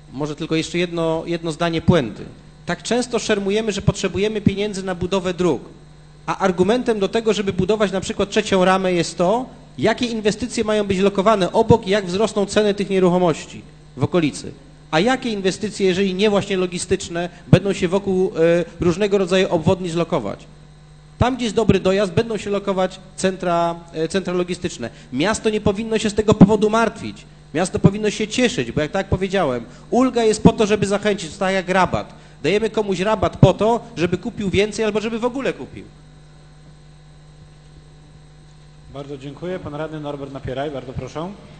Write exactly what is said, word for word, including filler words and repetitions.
może tylko jeszcze jedno, jedno zdanie puenty. Tak często szermujemy, że potrzebujemy pieniędzy na budowę dróg, a argumentem do tego, żeby budować na przykład trzecią ramę jest to, jakie inwestycje mają być lokowane obok i jak wzrosną ceny tych nieruchomości w okolicy. A jakie inwestycje, jeżeli nie właśnie logistyczne, będą się wokół y, różnego rodzaju obwodnic lokować? Tam, gdzie jest dobry dojazd, będą się lokować centra, y, centra logistyczne. Miasto nie powinno się z tego powodu martwić. Miasto powinno się cieszyć, bo jak tak powiedziałem, ulga jest po to, żeby zachęcić, to tak jak rabat. Dajemy komuś rabat po to, żeby kupił więcej albo żeby w ogóle kupił. Bardzo dziękuję. Pan radny Norbert Napieraj, bardzo proszę.